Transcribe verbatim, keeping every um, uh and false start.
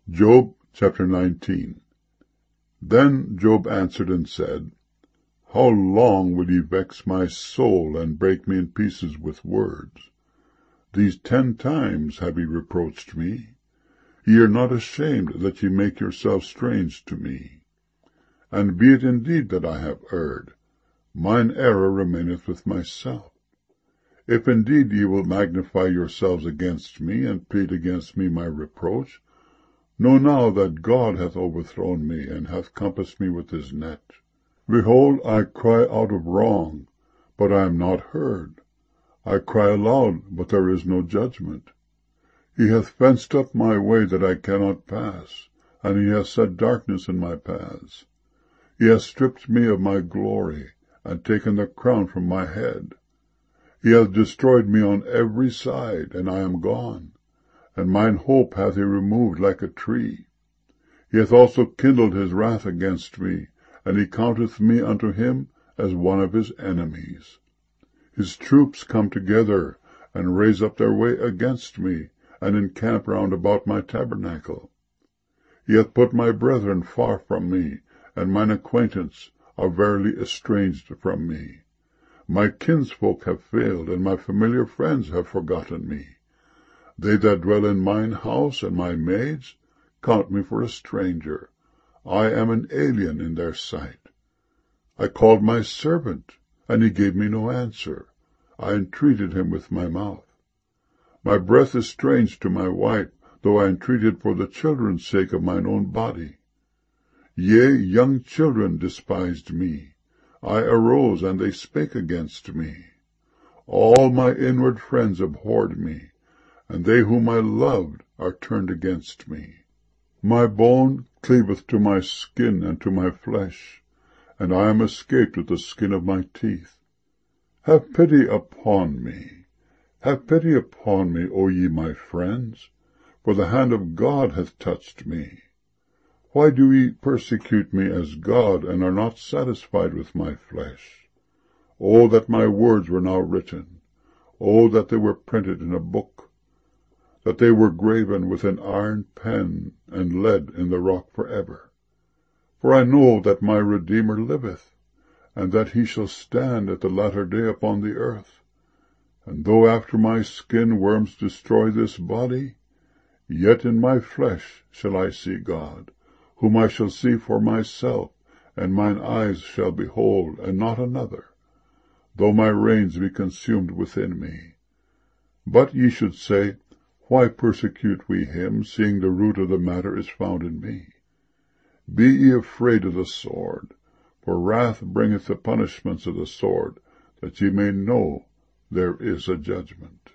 Job chapter nineteen. Then Job answered and said, How long will ye vex my soul, and break me in pieces with words? These ten times have ye reproached me. Ye are not ashamed that ye make yourselves strange to me. And be it indeed that I have erred, mine error remaineth with myself. If indeed ye will magnify yourselves against me, and plead against me my reproach, know now that God hath overthrown me, and hath compassed me with his net. Behold, I cry out of wrong, but I am not heard. I cry aloud, but there is no judgment. He hath fenced up my way that I cannot pass, and he hath set darkness in my paths. He hath stripped me of my glory, and taken the crown from my head. He hath destroyed me on every side, and I am gone, and mine hope hath he removed like a tree. He hath also kindled his wrath against me, and he counteth me unto him as one of his enemies. His troops come together, and raise up their way against me, and encamp round about my tabernacle. He hath put my brethren far from me, and mine acquaintance are verily estranged from me. My kinsfolk have failed, and my familiar friends have forgotten me. They that dwell in mine house, and my maids, count me for a stranger. I am an alien in their sight. I called my servant, and he gave me no answer. I entreated him with my mouth. My breath is strange to my wife, though I entreated for the children's sake of mine own body. Yea, young children despised me. I arose, and they spake against me. All my inward friends abhorred me, and they whom I loved are turned against me. My bone cleaveth to my skin and to my flesh, and I am escaped with the skin of my teeth. Have pity upon me, have pity upon me, O ye my friends, for the hand of God hath touched me. Why do ye persecute me as God, and are not satisfied with my flesh? O that my words were now written! O that they were printed in a book! That they were graven with an iron pen, and lead in the rock forever. For I know that my Redeemer liveth, and that he shall stand at the latter day upon the earth. And though after my skin worms destroy this body, yet in my flesh shall I see God, whom I shall see for myself, and mine eyes shall behold, and not another, though my reins be consumed within me. But ye should say, Why persecute we him, seeing the root of the matter is found in me? Be ye afraid of the sword, for wrath bringeth the punishments of the sword, that ye may know there is a judgment.